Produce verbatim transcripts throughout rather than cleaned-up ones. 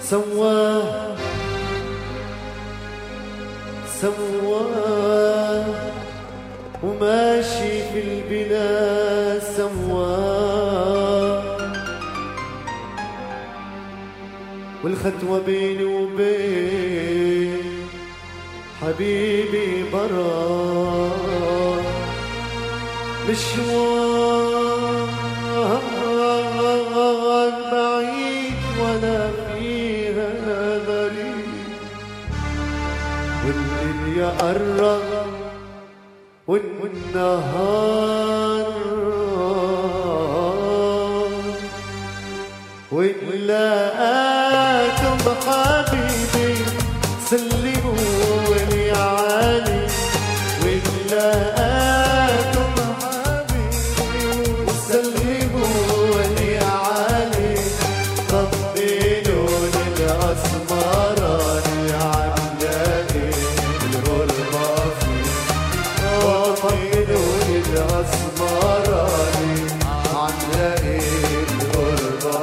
سواه سواه وماشي في البلاد سواه والخطوة بيني وبين حبيبي برا مشوار بعيد ولا فيها ضريب والليل يقرب والنهار ولقاكم حبيبي سلموا لي علي ولقاكم حبيبي سلموا لي علي طمنوني الأسمراني عملاقي الغربة فيه طمنوني الأسمراني عملاقي الغربة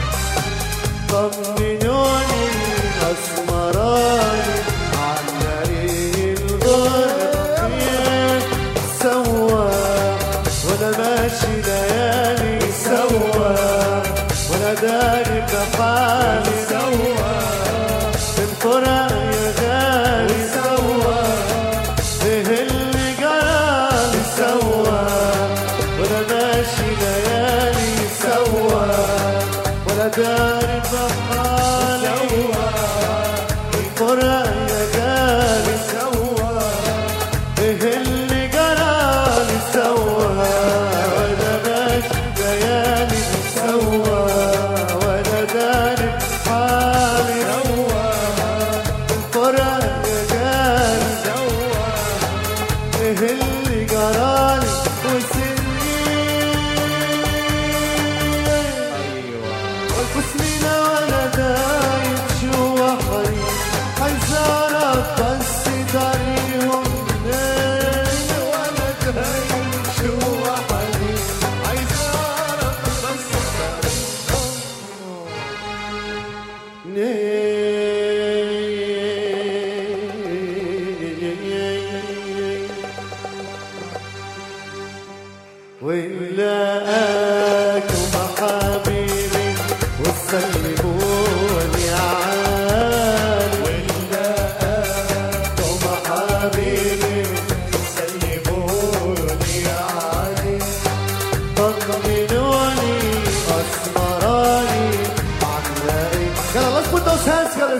طمنوني الأسمراني عملاقي الغربة سوا وانا ماشي ليالي سوا وانا داري بحالي سوا الفرق يا غالي سوا ايه اللي جرالي سوا وانا ماشي ليالي سوا وانا داري بحالي سوا الفرق يا غالي سوا ايه اللي جرالي سوا وانا ماشي ليالي سوا وانا داري بحالي سوا الفرق يا غالي سوا ايه اللي جرالي وسنين وسنين وانا دايب جوا حريق عايز اعرف بس طريقهم منين وانا دايب جوا حريق عايز اعرف بس طريقهم منين ولقاكم حبيبي وسلموني عالي ولقاكم حبيبي وسلموني عالي طمنوني أسمراني عملاقي يلا let's put those hands together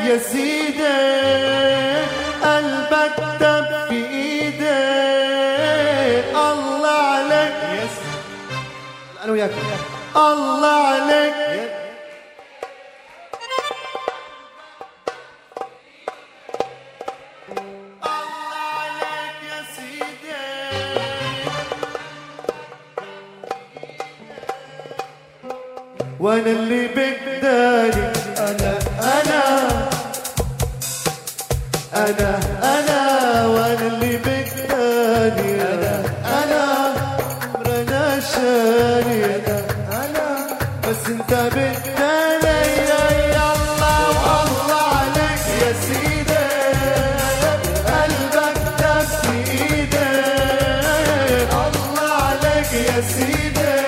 يا سيدي قلبك دب بإيدي الله عليك يا سيدي أنا وياك الله عليك وانا اللي بقدري انا انا انا انا وانا اللي بقدري انا انا عمرنا شاني انا انا بس انت بقدري يا الله والله عليك يا سيدي قلبك دب بايدي الله عليك يا سيدي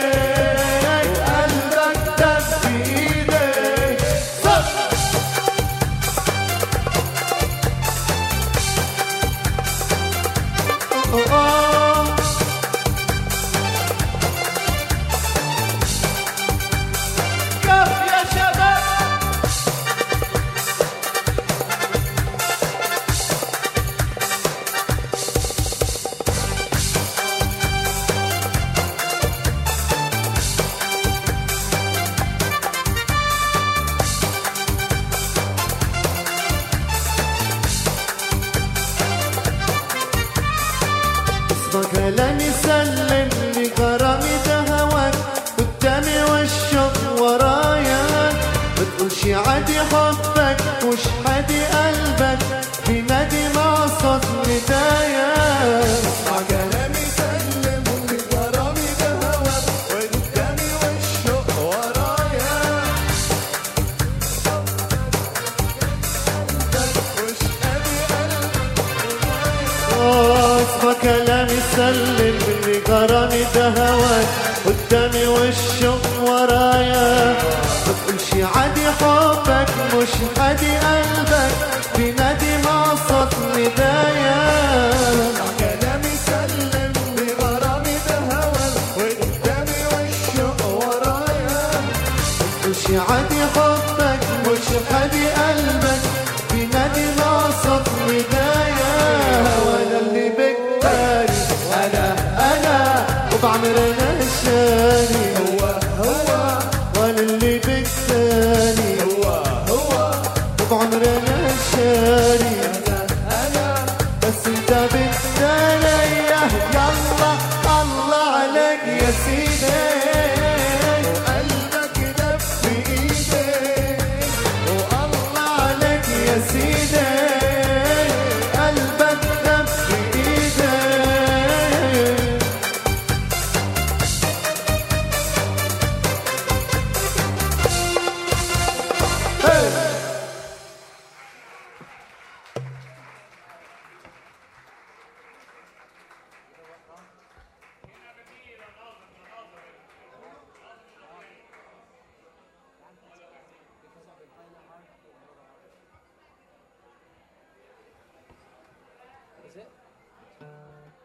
كلامي سلم لي غرامي ده هواك قدامي والشوق ورايا ما تقولش عادي حبك مش عادي قلبك بينادي مع صوت ندايا اسمع كلامي سلم لي غرامي ده هواك قدامي والشوق ورايا مش عادي قلبك كلامي سلم اللي قراني ده هواك قدامي والشوق ورايا ما تقولش عادي حبك مش عادي قلبك بينادي مع صوت ندايا كلامي سلم اللي قراني ده هواك قدامي والشوق ورايا ما تقولش عادي حبك مش عادي قلبك بينادي مع صوت ندايا وانا اللي بك أنا أنا وبعمرنا الشاني هو هو وأنا اللي بكتاني هو هو وبعمرنا الشاني أنا أنا بس أنت بكتاني يلا الله عليك يا سيدي قلبك دب بإيدي والله عليك يا سيدي قلبك دب بإيدي Is it?